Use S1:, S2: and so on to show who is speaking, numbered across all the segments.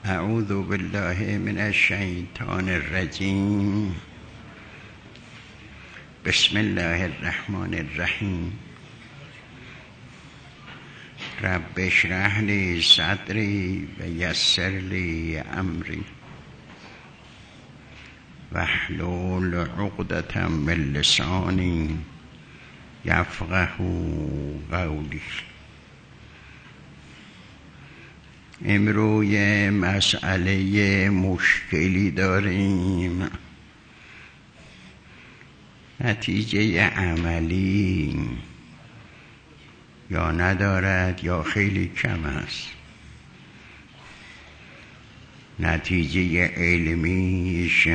S1: اعوذ بالله من الشیطان الرجیم. بسم الله الرحمن الرحیم. رب اشرح لی صدری و یسر لی امری واحلل عقدة من لسانی یفقهوا قولی. امروز مسئله مشکلی داریم، نتیجه عملی یا ندارد یا خیلی کم است. نتیجه علمیش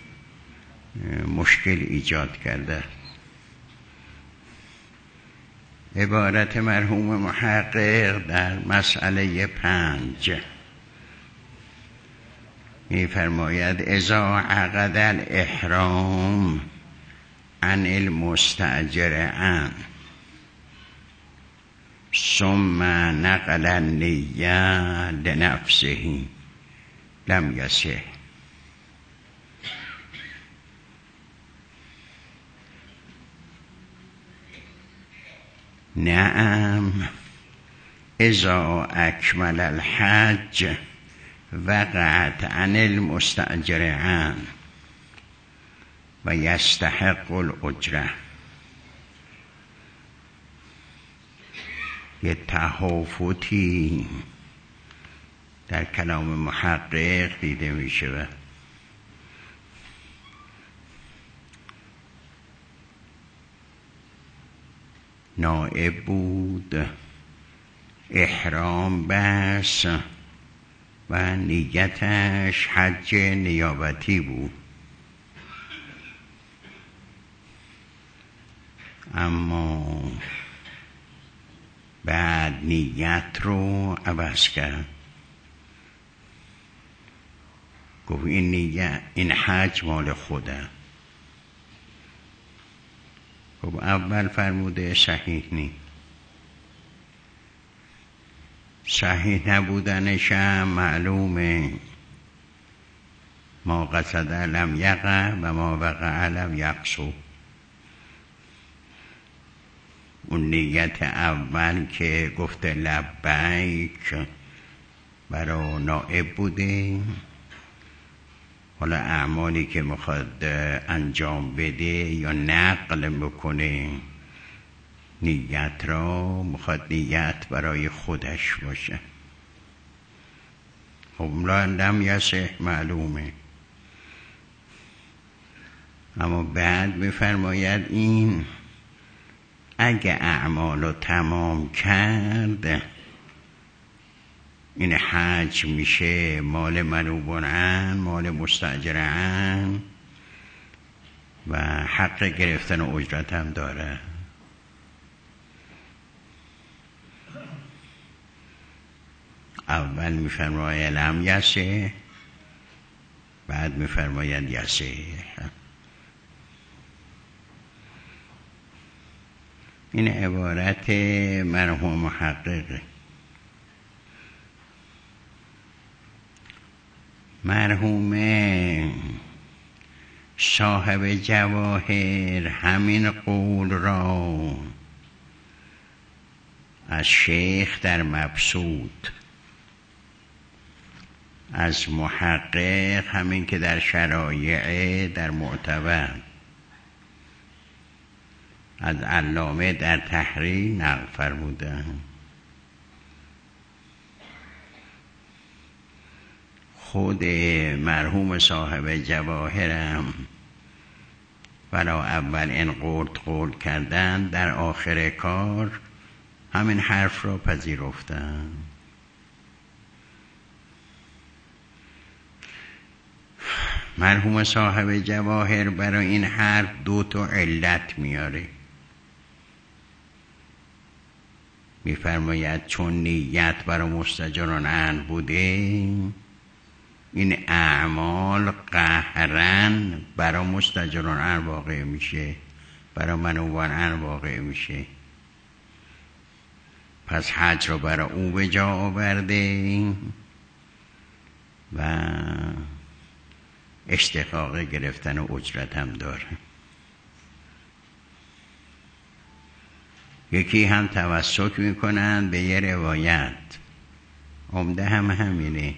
S1: مشکل ایجاد کرده. عبارت مرحوم محقق در مسئله 5 می‌فرماید اذا عقد الاحرام عن المستأجر عن ثم نقل النیة لنفسه لم یصح. نعم اذا اکمل الحج وقعت عن المستأجر عن و یستحق الاجره. یه تهافتی در کلام محقق دیده می شود. نائب بود، احرام بس و نیتش حج نیابتی بود، اما بعد نیت رو عوض کرد. گفت این نیت، این حج مال خوده. خب اول فرموده صحیح نی. صحیح نبودنش هم معلومه. ما قصد لم یقع و ما وقع لم یقصد. اون نیت اول که گفته لبیک برای نائب بوده، حالا اعمالی که میخواد انجام بده یا نقل بکنه نیت را، میخواد نیت برای خودش باشه. خب لم یصح معلومه. اما بعد میفرماید این اگه اعمال رو تمام کرد این حج میشه مال منوبان عن، مال مستأجر عن و حق گرفتن اجرت هم داره. اول میفرماید لم یصح، بعد میفرماید یصح. این عبارت مرحوم محققه. مرحوم صاحب جواهر همین قول را از شیخ در مبسوط، از محقق همین که در شرایع در معتبر، از علامه در تحریر نقل فرموده. خود مرحوم صاحب جواهرم ولا اول این قول کردن، در آخر کار همین حرف را پذیرفتن. مرحوم صاحب جواهر برای این حرف 2 علت میاره. میفرماید چون نیت برای مستأجران عن بوده، این اعمال قهرن برای مستأجران عن واقع میشه، برای منوبان عن واقع میشه. پس حج رو برای او به جا آورده و استحقاق گرفتن و اجرت هم داره. یکی هم توسط میکنن به یه روایت، عمده هم همینه.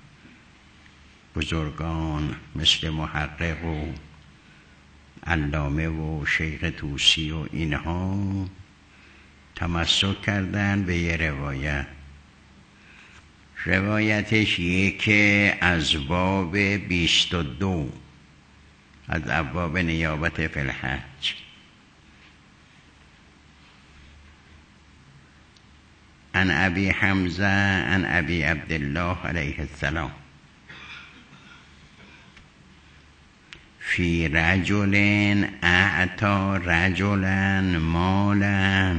S1: بزرگان مثل محقق و علامه و شیخ طوسی و اینها تمسک کردن به یه روایت. روایتش یکی از باب 22 از ابواب نیابت فی الحج. عن ابی حمزه عن ابی عبدالله علیه السلام فی رجل اعطا رجلا مالا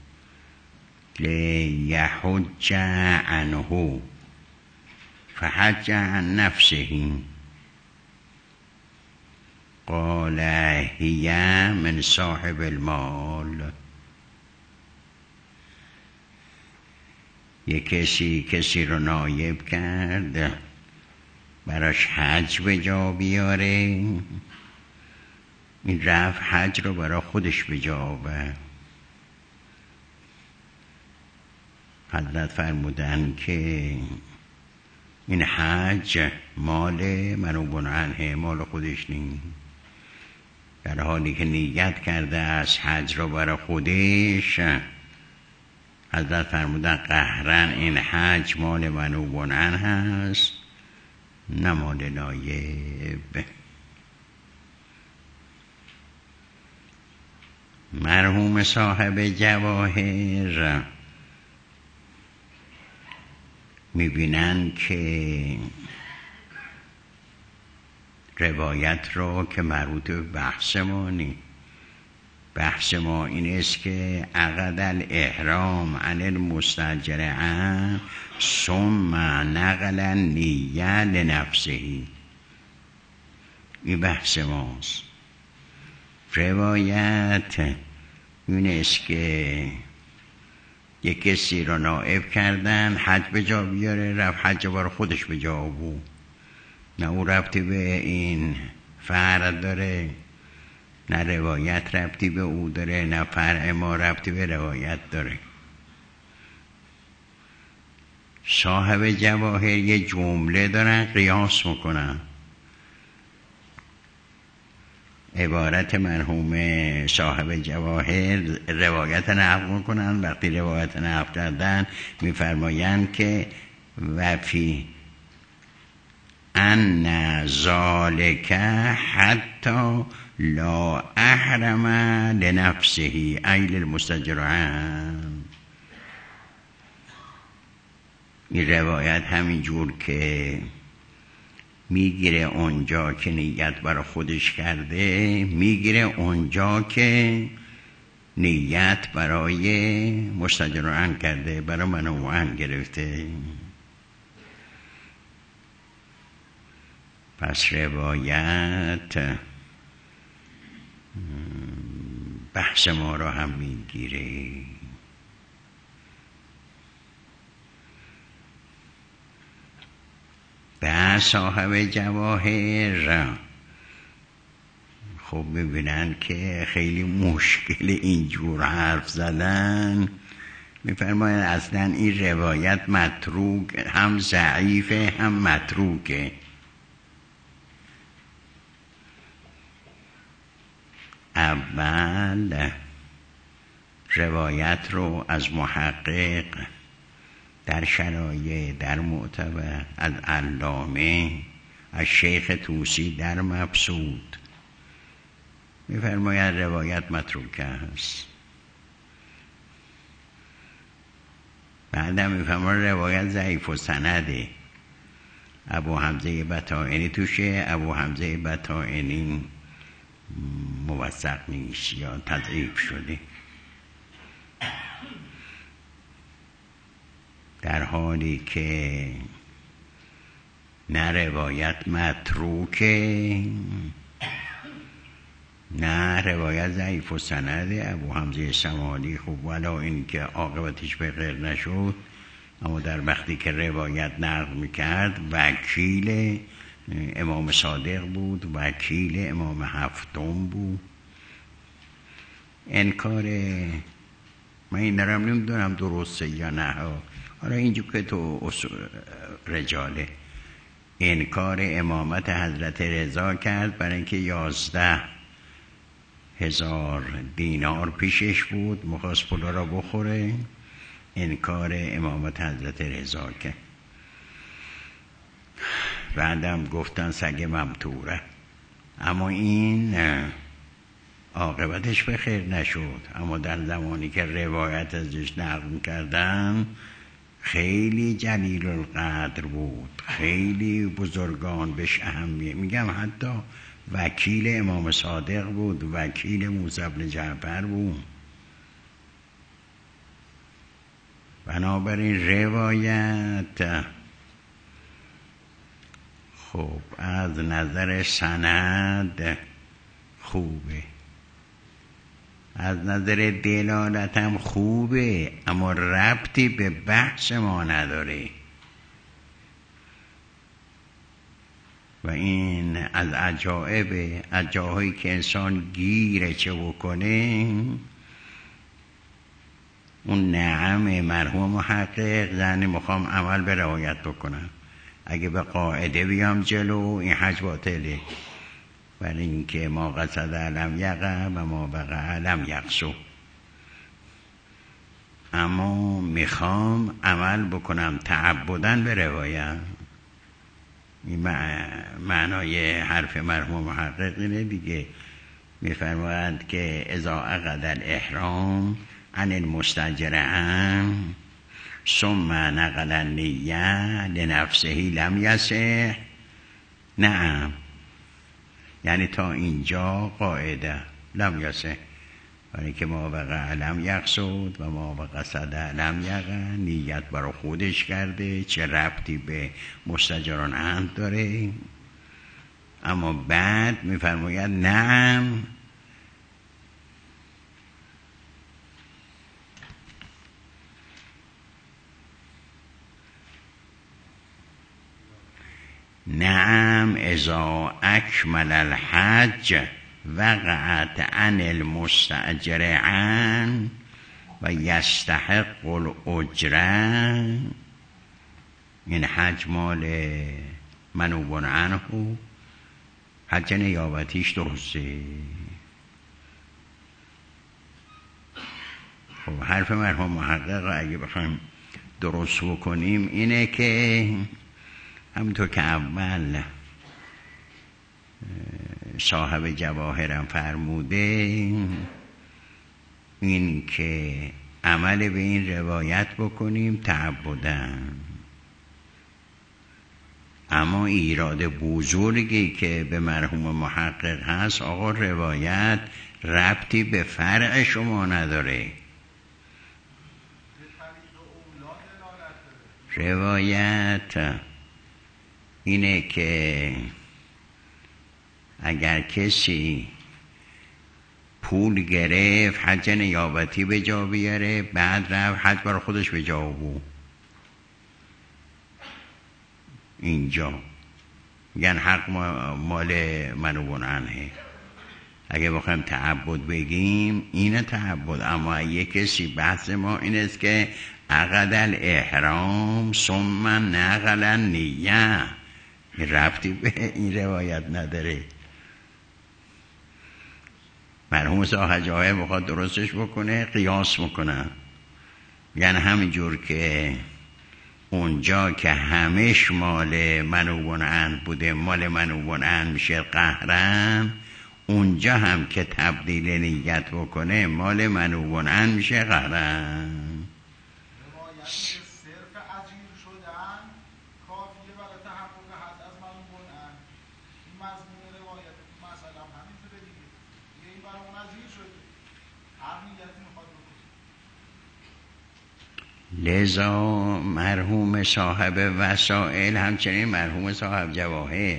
S1: لیحج عنه فحج عن نفسه قال هی من صاحب المال. یک کسی رو نایب کرد براش حج به جا بیاره، این رفت حج رو برا خودش به جا آورد. حضرت فرمودن که این حج مال منوبون عنه، مال خودش نیست. در حالی که نیت کرده از حج رو برا خودش، حضرت فرمودن قهرن این حج مال منوبون عنه هست، نه مال نایب. مرحوم صاحب جواهر میبینن که روایت رو که مربوط به بحث ما نیست. بحث ما این است که عقد الاحرام عن المستاجر عنه ثم نقل نیه لنفسه، این بحث ماست. روایت این است که یک کسی را نائب کردن حج به جا بیاره، رفت حج بار خودش به جا بود، نه او ربطی به این فرع داره، نه روایت ربطی به او داره، نه فرع ما ربطی به روایت داره. صاحب جواهر یه جمله دارن قیاس میکنن. عبارت مرحوم صاحب جواهر روایت نقل میکنن، وقتی روایت نقل کردن میفرمایند که وفی ان ذالک حتی لا احرم لنفسه ای للمستاجر عنه. این روایت همینجور که میگیره اونجا که نیت برای خودش کرده، میگیره اونجا که نیت برای مستاجر عنه کرده، برای منوب عنه گرفته. پس روایت بحث ما را هم میگیره. به صاحب جواهر خب میبینن که خیلی مشکل اینجور حرف زدن، میفرماین اصلا این روایت متروک، هم ضعیفه هم متروکه. اول روایت رو از محقق در شرایع در معتبر، از علامه، از شیخ طوسی در مبسوط میفرماید روایت متروکه است. بعدم میفرماید روایت ضعیف و سنده، ابو حمزه بطائنی توشه، ابو حمزه بطائنی موثق نیست یا تضعیف شده. در حالی که نه روایت متروکه نه روایت ضعیف و سنده. ابو حمزه سمالی خوب ولی این که عاقبتش به غیر نشد اما در وقتی که روایت نقل میکرد وکیل امام صادق بود، وکیل امام هفتم بود. انکار من این دارم نمیدونم درسته یا نه، حالا اینجور که تو رجاله انکار امامت حضرت رضا کرد برای اینکه 11,000 دینار پیشش بود، میخواست پولا را بخوره، انکار امامت حضرت رضا کرد. بعدم گفتن سگ ممتوره، اما این عاقبتش به خیر نشد. اما در زمانی که روایت ازش نقل کردن خیلی جلیل القدر بود، خیلی بزرگان بهش اهمیت میگم. حتی وکیل امام صادق بود، وکیل موسی بن جعفر بود. بنابراین روایت خب از نظر سند خوبه، از نظر دلالت هم خوبه، اما ربطی به بحث ما نداره. و این از عجایبه، از جاهایی که انسان گیره چه بکنه. اون نعم مرحوم محقق یعنی میخوام عمل به روایت بکنم، اگه به قاعده بیام جلو این حج باطله، برای اینکه ما قصد علم یقع و ما وقع علم یقصو. اما میخوام عمل بکنم تعبدن به روایت. این معنای حرف مرحوم محقق اینه دیگه. میفرماید که اذا عقد الاحرام عن المستاجر عن ثم نقل النیه لنفسه لم یصح. نعم، یعنی تا اینجا قاعده لم یصح، برای که ما وقع لم یقصد و ما وقع قصد لم یقع، نیت برای خودش کرده، چه ربطی به مستاجران عنه داره. اما بعد میفرماید نعم، نعم اذا اکمل الحج وقعت عن المستأجر عن و یستحق الاجره. این حج مال منوبون عنه، حج نیابتیش درسته. خب حرف مرحوم محقق اگه بخوایم درست بکنیم اینه که همونطور که اول صاحب جواهرم فرموده، این که عمل به این روایت بکنیم تعبدن. اما ایراد بزرگی که به مرحوم محقق هست، آقا روایت ربطی به فرع شما نداره. روایت اینه که اگر کسی پول گرفت حج نیابتی به جا بیاره، بعد رفت حج برای خودش به جا بود، اینجا میگن حق مال منوبون عنه. اگه بخوایم تعبد بگیم اینه تعبد. اما یه کسی بحث ما این است که عقد الاحرام ثم نقل النیه، ربطی به این روایت نداره. مرحوم صاحب جواهر بخواد درستش بکنه قیاس میکنن، یعنی همینجور که اونجا که همش مال منوبون عنه بوده مال منوبون عنه میشه قهرن، اونجا هم که تبدیل نیت بکنه مال منوبون عنه میشه قهرن. لذا مرحوم صاحب وسائل همچنین مرحوم صاحب جواهر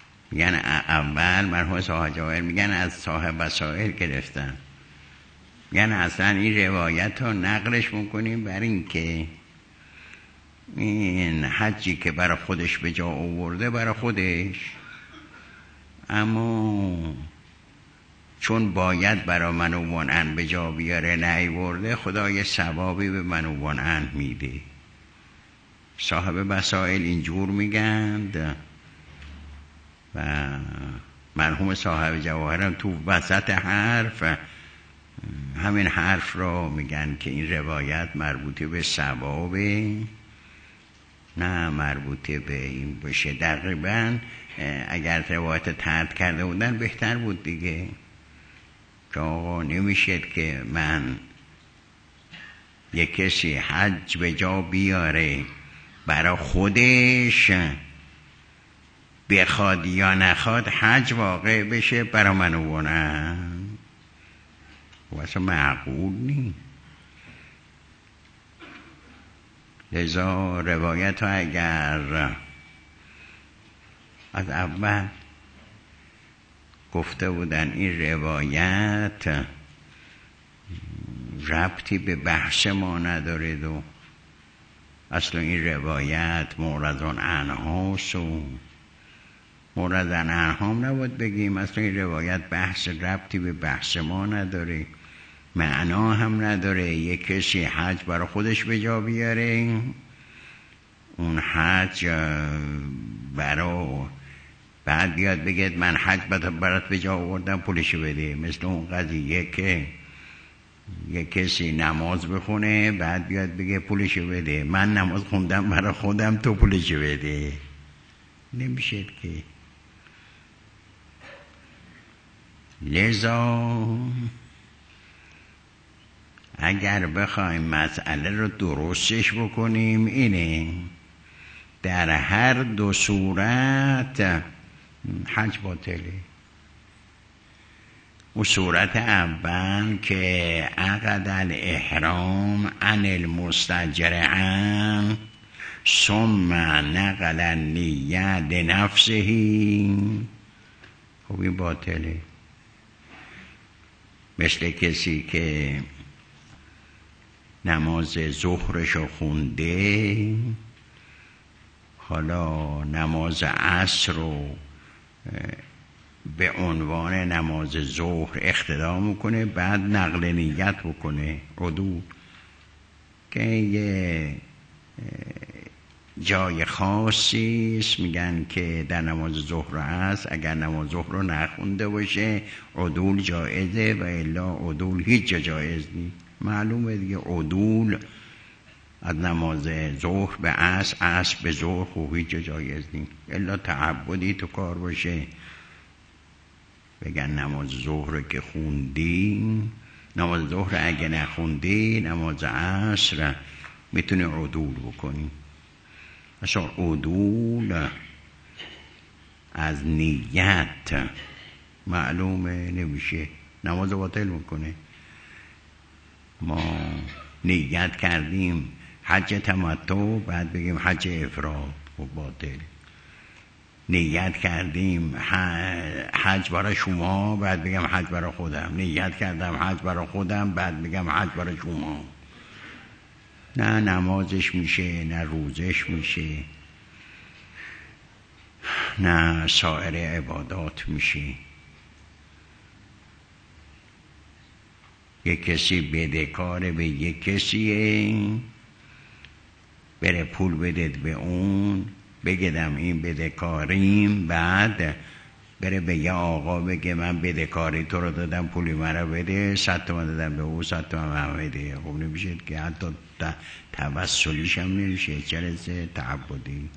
S1: میگن، اول مرحوم صاحب جواهر میگن از صاحب وسائل گرفتن، یعنی اصلا این روایت رو نقلش میکنیم بر این که این حجی که برای خودش به جا آورده برای خودش، اما چون باید برای من و منعن به جا بیاره نیورده، خدا یه ثوابی به من و منعن میده. صاحب مسائل اینجور میگند و مرحوم صاحب جواهرم تو وسط حرف همین حرف رو میگن که این روایت مربوطه به ثوابه، نه مربوطه به این باشه. تقریبا اگر روایت طرد کرده بودن بهتر بود دیگه، که آقا نمیشد که من یک کسی حج به جا بیاره برای خودش، بخواد یا نخواد حج واقع بشه برای من و نه، واسه معقول نیست. لذا روایت ها اگر از اول گفته بودن این روایت ربطی به بحث ما نداره و اصلا این روایت معرضان عنهاست و معرضان عنهام نباید بگیم، اصلا این روایت بحث ربطی به بحث ما نداره، معنا هم نداره. یک کسی حج برای خودش به جا بیاره، اون حج بعد بیاد بگید من حج برات به جا آوردم پولشو بده. مثل اون قضیه که یک کسی نماز بخونه بعد بیاد بگه پولشو بده، من نماز خوندم برای خودم تو پولشو بده. نمیشه که. لذا اگر بخوایم مسئله رو درستش بکنیم اینه در هر دو صورت حج باطله. و صورت اول که عقد الاحرام عن المستأجر عن ثم نقل النیه لنفسه، خب این باطله. مثل کسی که نماز ظهرشو خونده، حالا نماز عصر رو به عنوان نماز ظهر اقتدا میکنه، بعد نقل نیت بکنه عدول، که یه جای خاصی است میگن که در نماز ظهر و عصر اگر نماز ظهر رو نخونده باشه عدول جایزه و الا عدول هیچ جایز نیست. معلومه دیگه عدول از نماز ظهر به عصر، عصر به ظهر خوب هیچ جایز نیست، الا تعبدی تو کار باشه بگن نماز ظهر که خوندی، نماز ظهر اگه نخوندی نماز عصر میتونی عدول بکنی. اصلا عدول از نیت معلومه نمیشه، نماز باطل میکنه. ما نیت کردیم حج تمتع بعد بگیم حج افراد و باطل، نیت کردیم حج برای شما بعد بگم حج برای خودم، نیت کردم حج برای خودم بعد بگم حج برای شما، نه نمازش میشه، نه روزش میشه، نه سایر عبادات میشه. یک کسی بدهکاره به یک کسیه، بره پول بدید به اون، بگیدم این بدهکاریم، بعد بره به یه آقا بگه من بدهکاری تو رو دادم پولی مرا بده، 100 تومن دادم به او 100 تومن بده. خب نمیشه که، حتی توسلیش هم نمیشه، جلسه تعبدی.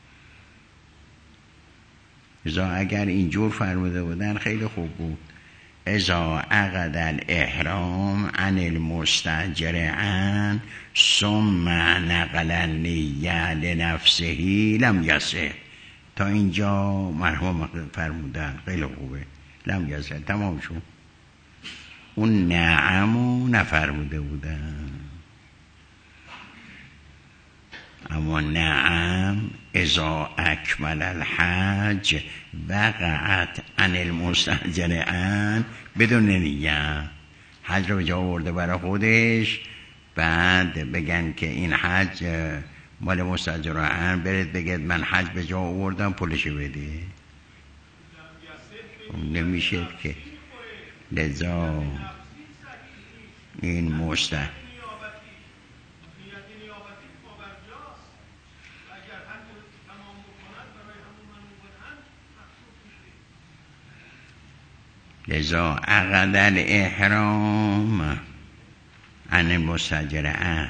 S1: ازا اگر اینجور فرموده بودن خیلی خوب بود. ازا عقد الاحرام عن المستأجر عن ثم نقل النیه لنفسه لم یصح. تا اینجا مرحوم فرمودن خیلی خوبه، لم یصح تمام شد. اون نعمو نفرموده بودن، اما نعم اذا اکمل الحج وقعت عن المستأجر عن بدون نیه. حج رو به جا آورده برای خودش، بعد بگن که این حج مال مستاجران، برید بگید من حج به جا آوردم پولشو بده. نمیشه که. لذا این لذا عقد الاحرام عن المستاجر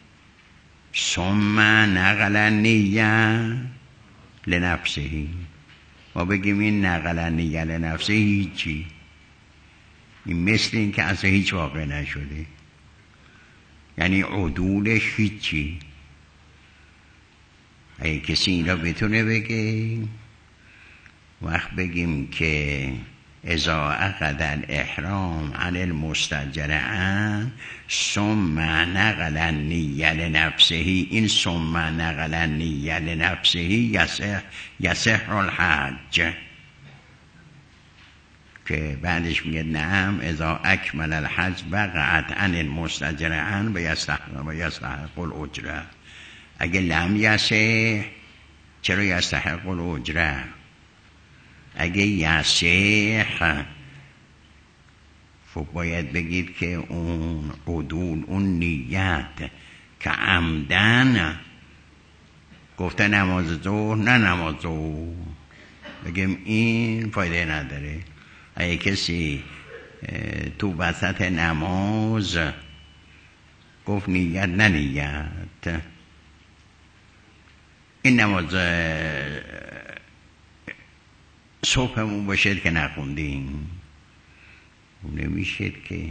S1: ثم نقل النیه لنفسه. ما بگیم این نقل النیه لنفسه هیچی، این مثل این که اصلا هیچ واقع نشده، یعنی عدولش هیچی. اگه کسی این را بتونه بگه، وقت بگیم که اذا عقد الاحرام عن المستاجر ثم نقل النیه لنفسه، این ثم نقل النیه لنفسه یصح الحج، که بعدش میگه نعم اذا اکمل الحج وقعت عن المستاجر و یستحق الاجره. اگه لم یصح چرا یستحق الاجره؟ اگه یصح خب باید بگید که اون عدول، اون نیت که عمدن گفته نماز ظهر نه نماز ظهر، بگیم این فایده نداره. اگه کسی تو وسط نماز گفت نیت نه نیت، این نماز صبحمون باشد که نخوندیم، نمیشه که.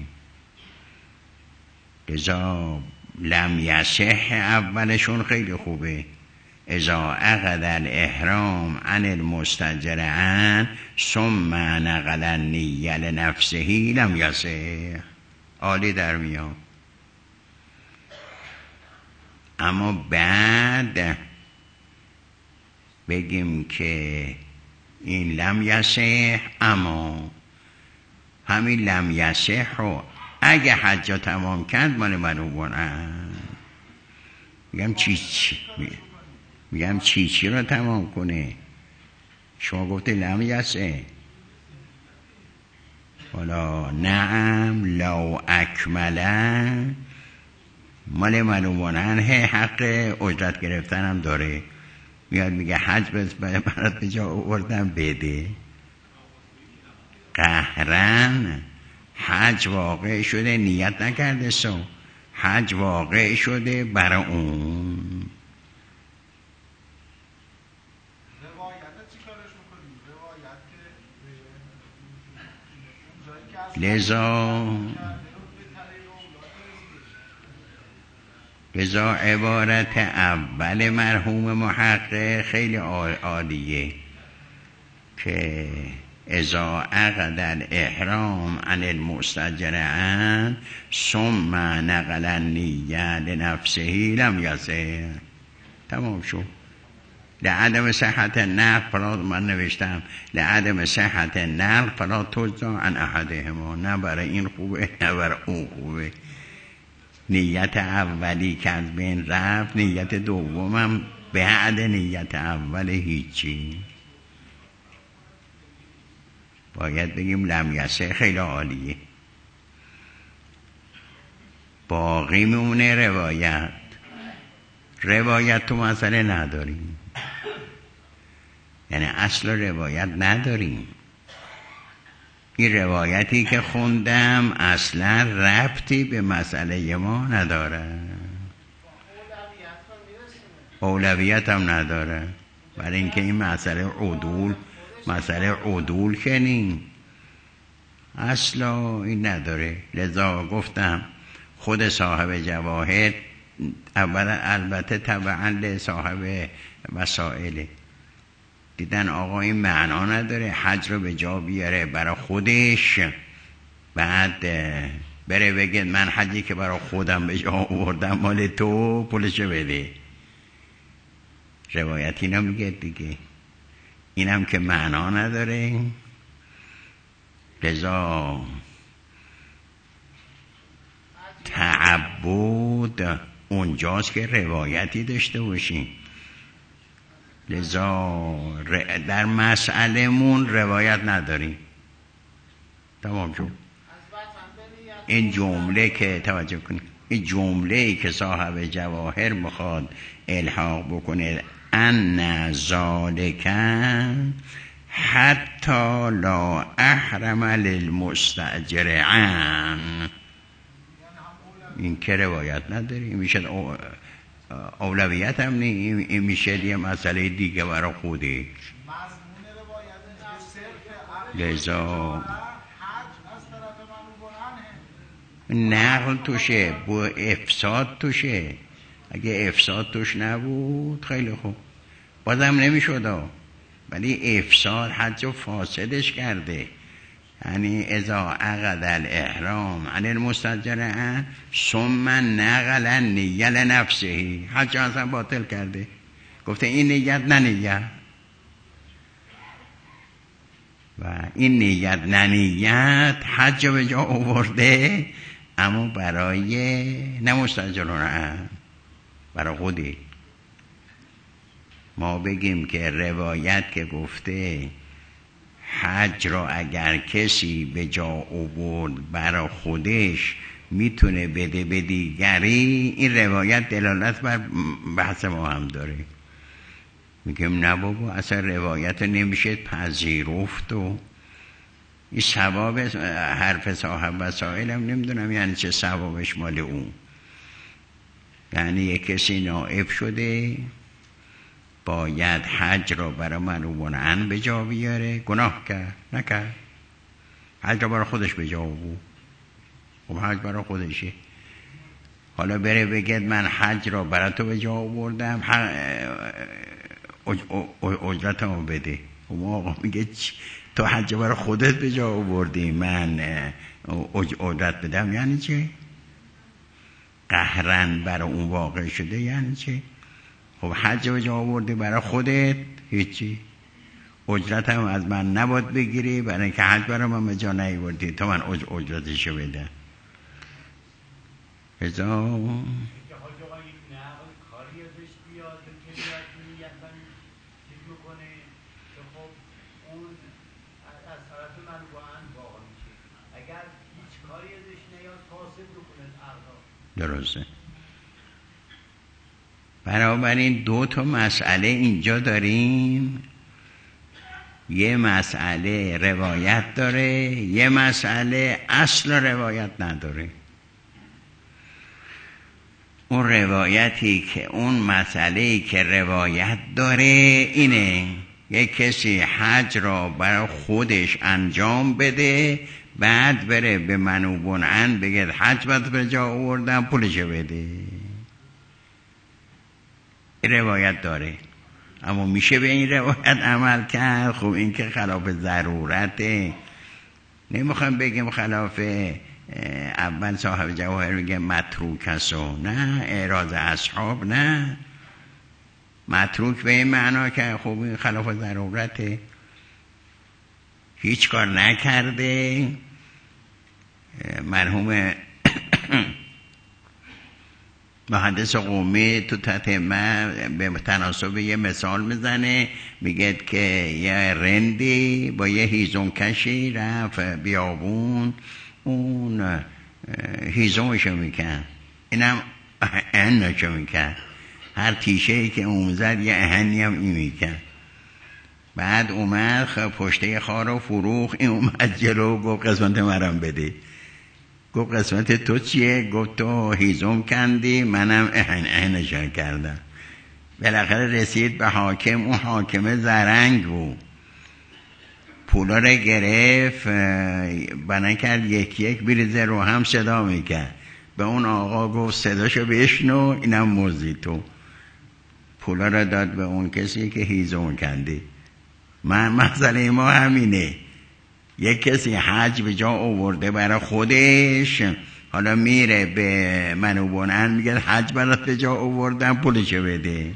S1: لذا لم یصح اولشون خیلی خوبه، اذا عقد الاحرام عن المستاجر ثم نقل النیه لنفسه لم یصح، عالی در میاد. اما بعد بگیم که این لم یصح، اما همین لم یصح رو اگه حج تمام کرد مال منوبانه، میگم چی رو تمام کنه؟ شما گفته لم یصح، حالا نعم لو اکمله مال منوبانه حق اجرت گرفتن هم داره. میاد میگه حج برات به جا آوردم بده، قهرن حج واقع شده، نیت نکرده حج واقع شده برای اون. لذا عبارت اول مرحوم محقق خیلی عالیه که اذا عقد الاحرام عن المستاجر ثم نقل النیه لنفسه لم یصح. تمام شد. لعدم صحت النقل فلا، من نوشتم لعدم صحت النقل فلا تجزا عن احدهما، نه برای این خوبه نه برای اون خوبه. نیت اولی که از بین رفت، نیت دومم بعد نیت اول هیچی. باید بگیم لم یصح خیلی عالیه. باقی میمونه روایت تو مسئله نداریم، یعنی اصل روایت نداریم. این روایتی که خوندم اصلا ربطی به مسئله ما نداره، اولویت هم نداره، برای اینکه این مسئله عدول کنیم اصلا این نداره. لذا گفتم خود صاحب جواهر اولا البته طبعا لصاحب وسائله دیدن آقا این معنا نداره، حج رو به جا بیاره برای خودش، بعد بره بگه من حجی که برای خودم به جا آوردم مال تو پولشو بده. روایت اینا میگه دیگه، اینم که معنا نداره. لذا تعبد اونجاست که روایتی داشته باشیم. لذا در مسئله مون روایت نداریم. تمام شد. این جمله که توجه کنید، این جمله که صاحب جواهر میخواد الحاق بکنه، ان ذالک حتی لا احرم للمستاجر عن، این که روایت نداری، میشه اولویت هم نی، این میشه یه مسئله دیگه برای خودش. لذا نقل توشه، با افساد توشه. اگه افساد توش نبود خیلی خوب، بازم نمیشد، ولی افساد حج و فاسدش کرده. یعنی اذا عقد الاحرام عن المستاجر ثم نقل النیه لنفسه، حج اصلا باطل کرده، گفته این نیت ننیت، و این نیت ننیت حج به جا آورده، اما برای نمستاجران، برای خودی. ما بگیم که روایت که گفته حج را اگر کسی به جا آورد برای خودش میتونه بده به دیگری، این روایت دلالت بر بحث ما هم داره. میگم نه بابا، اصلا روایت نمیشه پذیرفت و این ثواب حرف صاحب وسائل هم نمیدونم یعنی چه ثوابش مال اون. یعنی یک کسی نائب شده باید حج را برای منوبان عن به جا بیاره، گناه کرد نکرد، حج را برای خودش به جا بود، خب حج برای خودشه. حالا بره بگید من حج را برای تو به جا آوردم، اجرتمو بده. خب آقا میگه تو حج برای خودت به جا آوردی، من اجرت بدم، یعنی چه؟ قهرن برای اون واقع شده، یعنی چه؟ خب حج به جا آوردی برای خودت، هیچی، اجرت هم از من نباید بگیری، برای اینکه حج برای من به جا نیاوردی تا من اجرتشو بدم. ازا درسته. بنابراین دو تا مسئله اینجا داریم، یه مسئله روایت داره، یه مسئله اصل روایت نداره. اون روایتی که اون مسئله‌ای که روایت داره اینه، یک کسی حج را برای خودش انجام بده، بعد بره به منوبون عن بگه حج باید به جا آوردم، پولشو بده. روایت داره، اما میشه به این روایت عمل کرد؟ خب این که خلاف ضرورته. نمیخوام بگیم خلاف، اول صاحب جواهر میگه متروک هستو، نه اعراض اصحاب، نه متروک به این معنا که خب این خلاف ضرورته، هیچ کار نکرده. مرحوم مهندس قومی تو تتمه به تناسب یه مثال میزنه، میگه که یه رندی با یه هیزم کشی رفت بیابون، اون هیزمشو میکن، اینم اهنشو میکن، هر تیشه‌ای که اون زد یه اهنی هم این میکن. بعد اومد پشته خارو فروخ، این اومد جلو گفت قسمت مرم بده. گفت قسمت تو چیه؟ گفت تو هیزم کندی، منم اهنشان کردم. بالاخره رسید به حاکم، اون حاکمه زرنگ بود، پولا رو گرفت، بنا کرد یک یک بریزه رو هم صدا میکرد. به اون آقا گفت صداشو بشنو، اینم موزی تو. پولا رو داد به اون کسی که هیزم کندی. مسئله ما همینه، یک کسی حج به جا آورده برای خودش، حالا میره به منوبون عن میگه حج برات به جا آوردم، پولشو بده.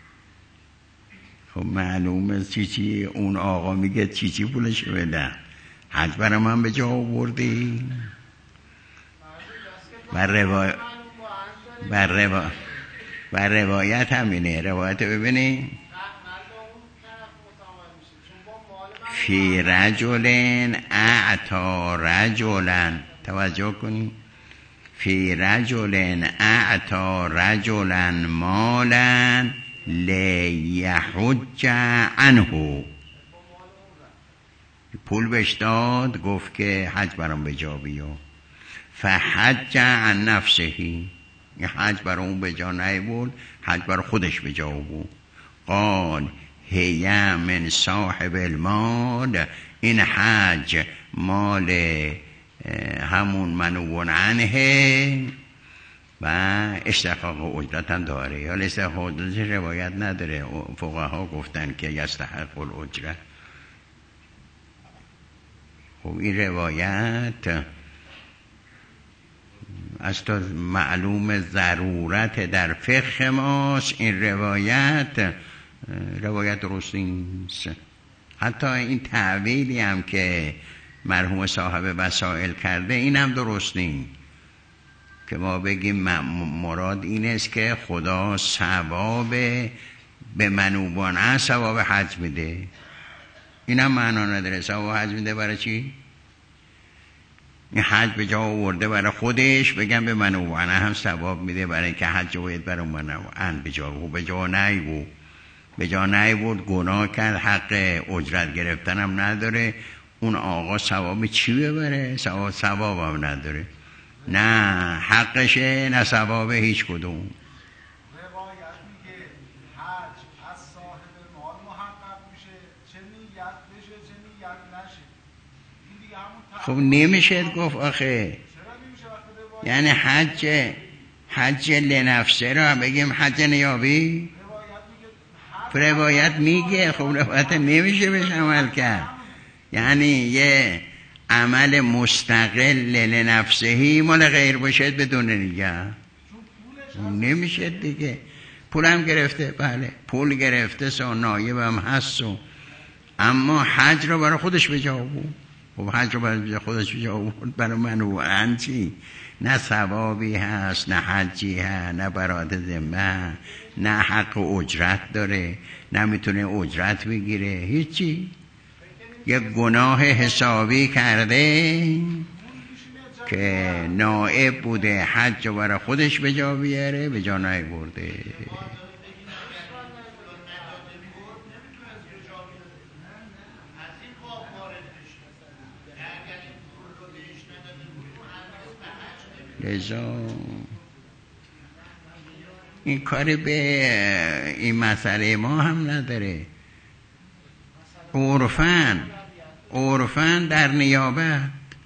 S1: خب معلومه چی اون آقا میگه چی پولشو بده، حج برای من به جا آوردی. بر روایت همینه. روایت ببینی فی رجل اعطا رجلا، توجه کنی، فی رجل اعطا رجلا مالا لیحج عنه، پول بهش داد، گفت که حج برام به جا بیو، فحج عن نفسه، این حج برای اون به جا نیبود، حج برای خودش به جا بود. قال هی من صاحب المال، این حج مال همون منوون عنه و استحقاق اجرت هم داره. یا استحقاق اجرت روایت نداره، فقها گفتن که یستحق الاجرت. خب این روایت از تو معلوم ضرورت در فقه ماست. این روایت درست نیست. حتی این تعبیری هم که مرحوم صاحب وسائل کرده این هم درست نیست، که ما بگیم مراد این است که خدا ثواب به منوبان ثواب حج میده. این هم معنا نداره. ثواب حج میده برای چی؟ این حج به جا آورده برای خودش، بگم به منوبانه هم ثواب میده برای اینکه حج باید برای منوبان به جا نیبود، گناه کرد، حق اجرت گرفتن هم نداره. اون آقا ثواب چی ببره؟ ثواب هم نداره، نه حقشه نه ثواب هیچ کدوم.
S2: روایت میگه حج از صاحب مال محقق میشه، چه نیت بشه چه نیت نشه. این دیگه همون
S1: خب نمیشه گفت آخه.
S2: چرا نمیشه؟
S1: یعنی حج لنفسه را بگیم حج نیابی؟ روایت میگه خب روایت نمیشه بهش عمل کرد. یعنی یه عمل مستقل لنفسهی مال غیر باشد بدون نیت نمیشه دیگه. پول هم گرفته، بله پول گرفته، نایب هم هست، اما حج رو برای خودش به جا بود. خب حج رو برای خودش به جا بود، برای من و انچی نه ثوابی هست، نه حجی هست، نه برات ذمه، نه حق اجرت داره، نه میتونه اجرت بگیره، هیچی. یک گناه حسابی کرده که نائب بوده، حج رو برای خودش به جا بیاره، به جا نیاورده. لذا این کاری به این مسئله ما هم نداره. عرفاً در نیابت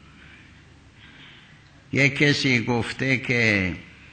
S1: یک کسی گفته که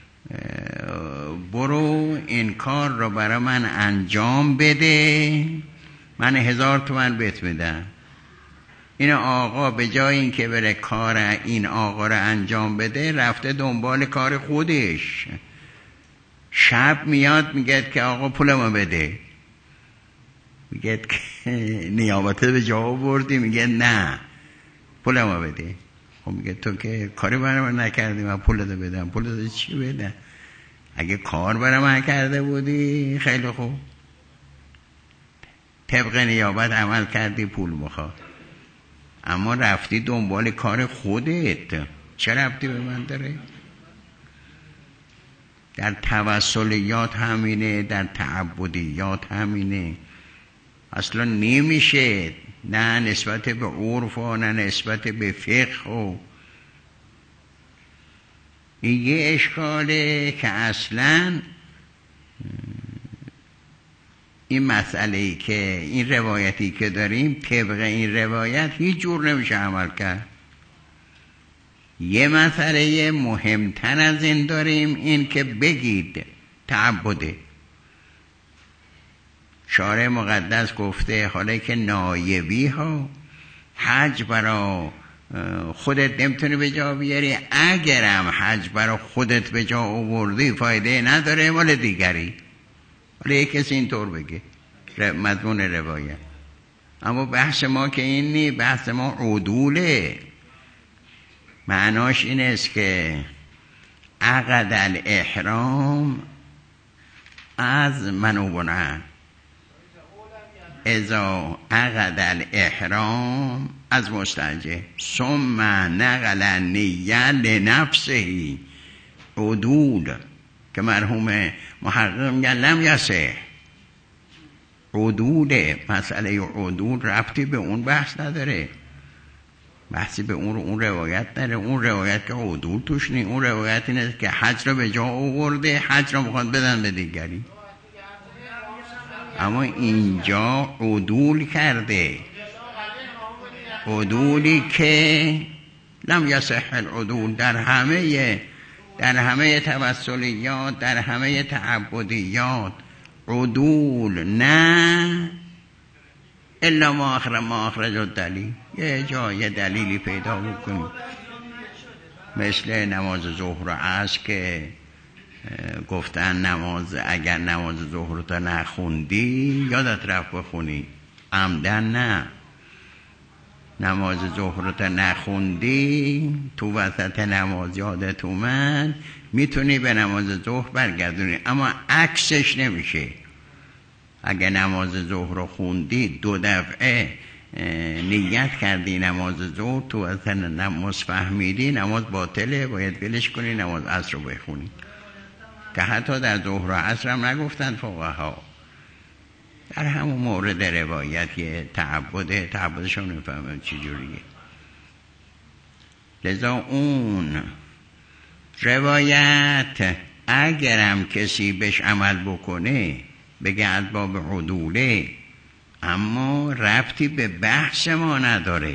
S1: برو این کار رو برای من انجام بده، من 1000 تومن بهت میدم. این آقا به جای این که بره کار این آقا رو انجام بده، رفته دنبال کار خودش. شب میاد میگه که آقا پولمو بده، میگه که نیابته به جا آوردی، میگه نه پولمو بده. خب میگه تو که کاری برای من نکردی، من پولتو بدم. پولتو چی بدم؟ اگه کار برای من کرده بودی خیلی خوب، طبق نیابت عمل کردی، پول میخواد. اما رفتی دنبال کار خودت، چه ربطی به من داره؟ در توسلیات همینه، در تعبدیات همینه. اصلا نمیشه، نه نسبت به عرف و نه نسبت به فقه. و این یه اشکاله که اصلا این مسئله‌ای که این روایتی که داریم، طبق این روایت هیچ جور نمیشه عمل کرد. یه مسئله مهمتر از این داریم، این که بگید تعبده. شارع مقدس گفته حالا که نایبی ها حج برای خودت نمیتونی به جا بیاری، اگرم حج برای خودت به جا آوردی فایده نداره، مال دیگری. حالا یک کسی اینطور بگه مضمون روایت. اما بحث ما که این نی، بحث ما عدوله. معناش این است که عقد الاحرام از منوبنه اذا عقد الاحرام از مستاجر ثم نقل نیه لنفسه عدول که مرحوم محقق میگن لم یصح. عدول، مسئله عدول ربطی به اون بحث نداره، بحثی به اون روایت نداره. اون روایت که عدول توش نی، اون روایت اینه که حج را به جا آورده، حج را میخواد بدن به دیگری. اما اینجا عدول کرده، عدولی که لم یصح العدول در همه توسلیات، در همه تعبدیات عدول نه الا ما اخرج الدلیل. یه جای دلیلی پیدا بکنیم مثل نماز ظهر و عصر که گفتن اگر نماز ظهر رو تا نخوندی یادت رفت بخونی، عمدن نه. نماز ظهر رو تا نخوندی تو وسط نماز یادت اومد میتونی به نماز ظهر برگردونی، اما عکسش نمیشه. اگه نماز ظهر رو خوندی 2 دفعه نیت کردی نماز ظهر تو وسط نماز فهمیدی، نماز باطله، باید ولش کنی، نماز عصر رو بخونی. که حتی در ظهر و عصر هم نگفتن فقها، در همون مورد روایت یه تعبدشون نفهمم چی جوریه. لذا اون روایت اگرم کسی بهش عمل بکنه بگه از باب عدوله، اما ربطی به بحث ما نداره.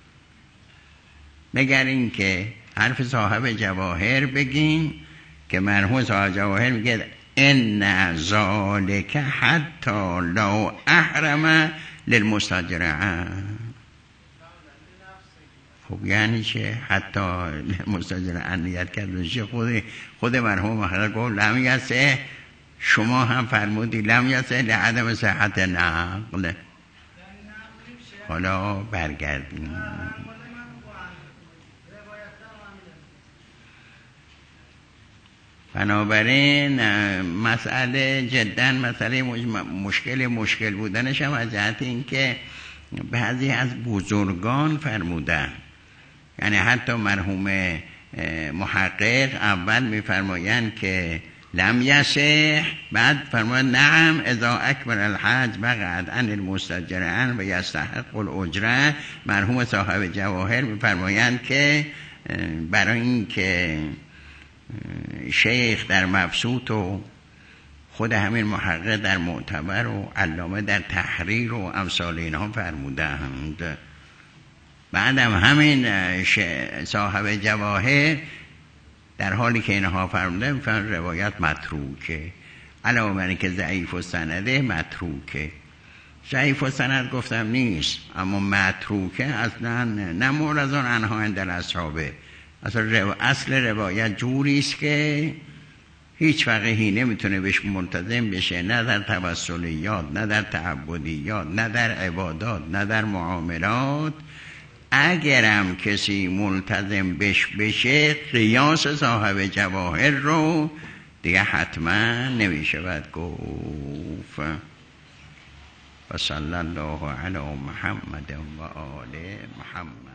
S1: مگر این که حرف صاحب جواهر بگیم که مرحوم صاحب جواهر میگه ان ذالک حتی لو احرم للمستاجر. خب یعنی چه حتی مستاجر نیت کردنش؟ خود مرحوم محقق گفت لم یصح، شما هم فرمودی لم یصح لعدم صحت نقل. حالا برگردیم. بنابراین مسئله جدا مسئله مشکل بودنش هم از جهت این که بعضی از بزرگان فرمودن، یعنی حتی مرحوم محقق اول میفرمایند که لم یصح، بعد فرمایند نعم اذا اکمل الحج بقعد عن المستاجر عن و یستحق الاجره. مرحوم صاحب جواهر میفرمایند که برای این که شیخ در مبسوط و خود همین محقق در معتبر و علامه در تحریر و امثال اینها فرمودند. بعدم همین صاحب جواهر در حالی که اینها فرموده میفرماید روایت متروکه، علاوه بر اینکه ضعیف و سنده متروکه. ضعیف و سند گفتم نیست، اما متروکه اصلا نه مورزان عنها عند الاصحابه. اصل روایت جوری است که هیچ فقیهی نمیتونه بهش ملتزم بشه، نه در توسلیات، نه در تعبدیات، نه در عبادات، نه در معاملات. اگرم کسی ملتزم بشه قیاس صاحب جواهر رو دیگه حتما نمیشه باید گفت. و صلی الله علی محمد و آل محمد.